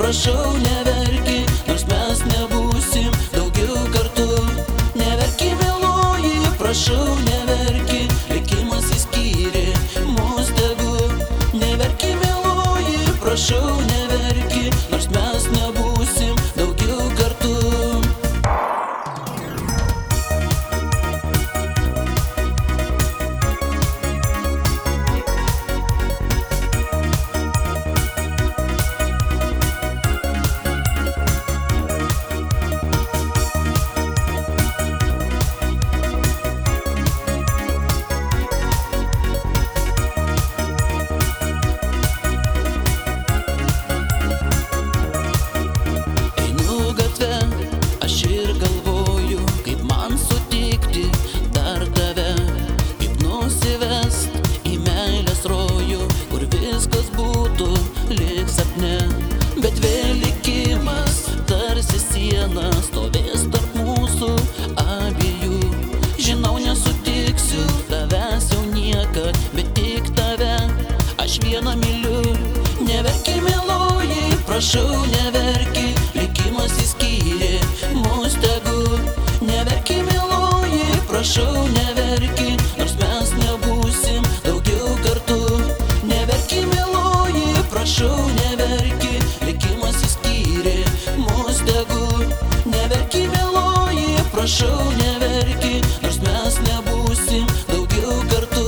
prašau neverki, nors mes nebūsim daugiau kartu. Neverki, mieloji, prašau neverki, likimas išskyrė mus tegu. Neverki, mieloji, prašau neverki, nors mes nebūsim daugiau kartu. Bet vėl likimas tarsi siena stovės tarp mūsų abiejų. Žinau, nesutiksiu tavęs jau niekad, bet tik tave aš vieną myliu. Neverki, mieloji, prašau neverki, likimas išskyrė mus tegu. Neverki, mieloji, prašau neverki, nors mes nebūsim daugiau kartu. Neverki, mieloji, prašau neverki, likimas išskyrė mus tegu. Neverki, mieloji, prašau neverki, nors mes nebūsim daugiau kartu.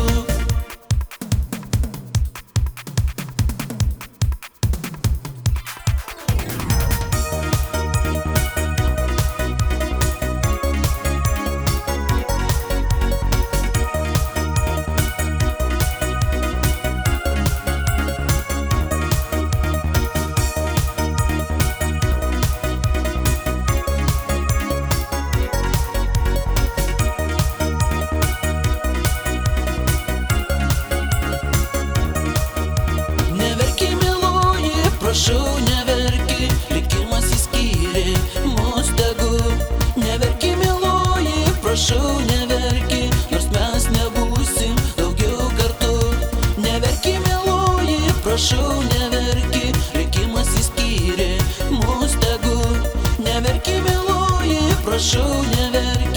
Prašau neverki, likimas išskyrė mus tegu. Neverki, mieloji, prašau neverki, nors mes nebūsim daugiau kartu. Neverki, mieloji, prašau neverki, likimas išskyrė mus tegu. Neverki, mieloji, prašau neverki.